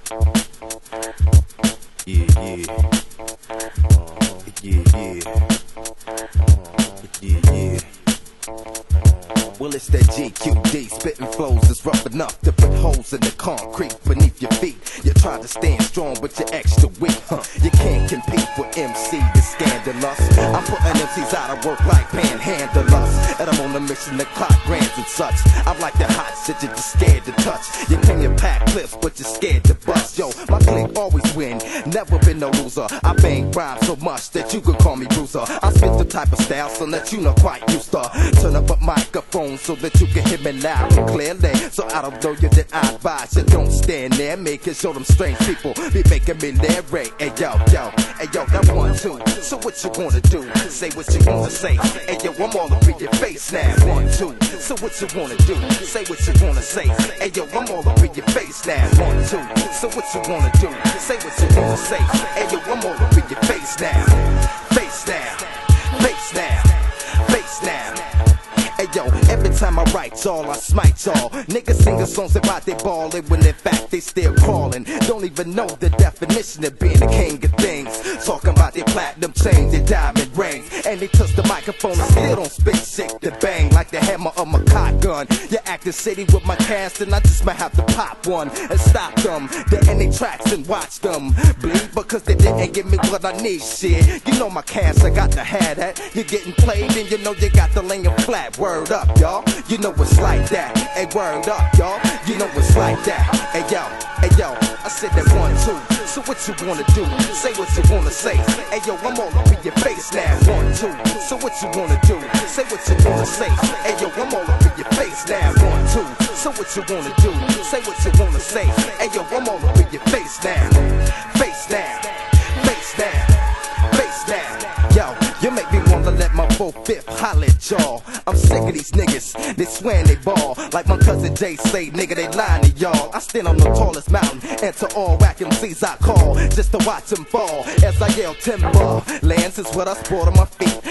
Yeah, yeah. Yeah, yeah. Yeah, yeah. Well, it's that GQD, spitting flows that's rough enough to put holes in the concrete beneath your feet. You try to stand strong, but you're extra weak. You can't compete with MC, the scandalous. I'm putting MCs out of work like panhandlers, and I'm on a mission to clock grands and such. I'm like the hot shit you're just scared to touch. You claim you pack clips, but you're scared to bust. Yo, my clique always win, never been no loser. I bang rhymes so much that you could call me bruiser. I spit the type of style so that you not quite used to. Turn up a microphone so that you can hear me loud and clearly. So I don't know you that I advise you don't stand there, making sure them strange people be making me lyric. Hey yo, hey yo, that 1, 2. So what you wanna do? Say what you wanna say. Hey yo, I'm all up in your face now. 1, 2. So what you wanna do? Say what you wanna say. Hey yo, I'm all up in your face now. 1, 2. So what you wanna do? Say what you wanna say. Hey yo, I'm all up in your face now. Face now, face now, face now. Hey yo, every time I write y'all, I smite y'all. Niggas singing songs about they ballin' when in fact they still crawling. Don't even know the definition of being the king of things. Talking about their platinum chains, their diamond rings, and they touch the microphone and still don't spit shit to bang like the hammer of my cock gun. You're acting city with my cast, and I just might have to pop one and stop them. They end their tracks and watch them bleed because they didn't give me what I need. Shit, you know my cast, I got to have that. You're getting played, and you know you got to lay it flat. Word up, y'all. You know it's like that. Hey, word up, y'all. You know it's like that. Hey, yo, I said that 1, 2. So what you wanna do? Say what you wanna say. Hey, yo, I'm all up in your face now. 1, 2. So what you wanna do? Say what you wanna say. Hey, yo, I'm all up in your face now. 1, 2. So what you wanna do? Say what you wanna say. Hey, yo, I'm all up in your face now. Face now, face now, face now. Yo, you make me wanna let my 4/5 holler at y'all. I'm sick of these niggas, they swear they ball. Like my cousin Jay say, nigga, they lying to y'all. I stand on the tallest mountain, and to all whack MCs I call, just to watch them fall. As I yell timber, lands is what I sport on my feet.